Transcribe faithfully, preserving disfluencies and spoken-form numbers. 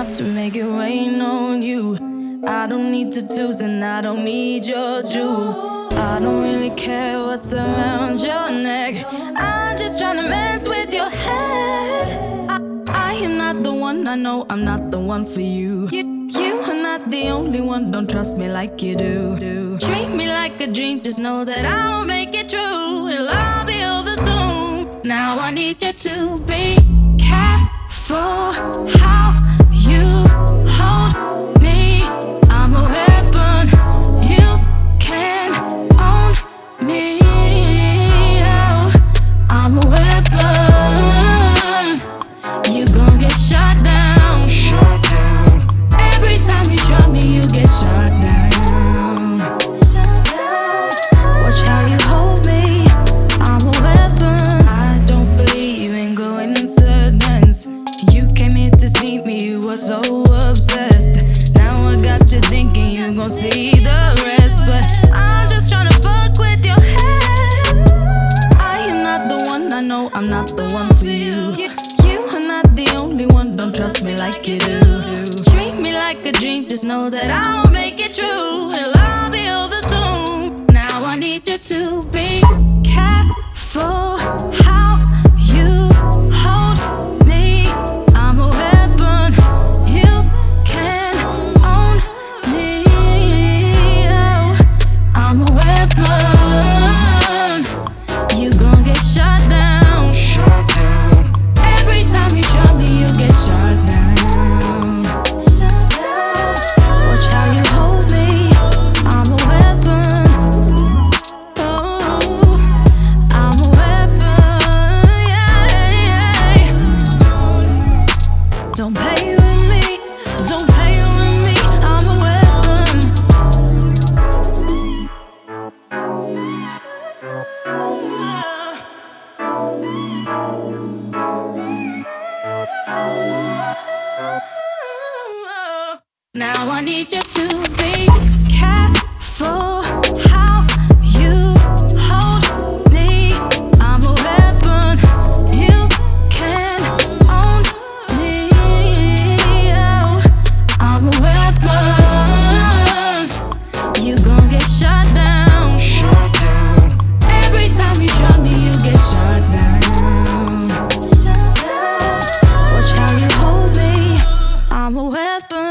enough to make it rain on you. I don't need tattoos and I don't need your jewels. I don't really care what's around your neck. I'm just trying to mess with your head. I, I am not the one, I know I'm not the one for you. You, you are not the only one, don't trust me like you do. do. Treat me like a dream, just know that I'll make it true. It'll all be over soon. Now I need you to be careful how you hold me. I'm a weapon, you can own me. Oh, I'm a weapon, you gon' get shot down. Shot down. Every time you try me, you get shot down. Shot down. Watch how you hold me. I'm a weapon. I don't believe in coincidence. You came here to see me, you were so obsessed. Now I got you thinking you gon' see the rest, but I'm just tryna fuck with your head. I am not the one, I know I'm not the one for you. You, you are not the only one, don't trust me like you do. Treat me like a dream, just know that I'll make it true. It'll all be over soon. Now I need you to be careful how you hold me. I'm a weapon, you can own me. Oh, I'm a weapon, you gon' get shot down. Shot down. Every time you try me, you get shot down. Shot down. Watch how you hold me. I'm a weapon. Oh, I'm a weapon. Yeah, yeah. Don't play with me. Don't play with me. I'm a weapon. Now I need you to be careful how you hold me. I'm a weapon, you can own me. Oh, I'm a weapon, you gon' get shot down. Shot down. Every time you try me, you get shot down. Shot down. Watch how you hold me. I'm a weapon.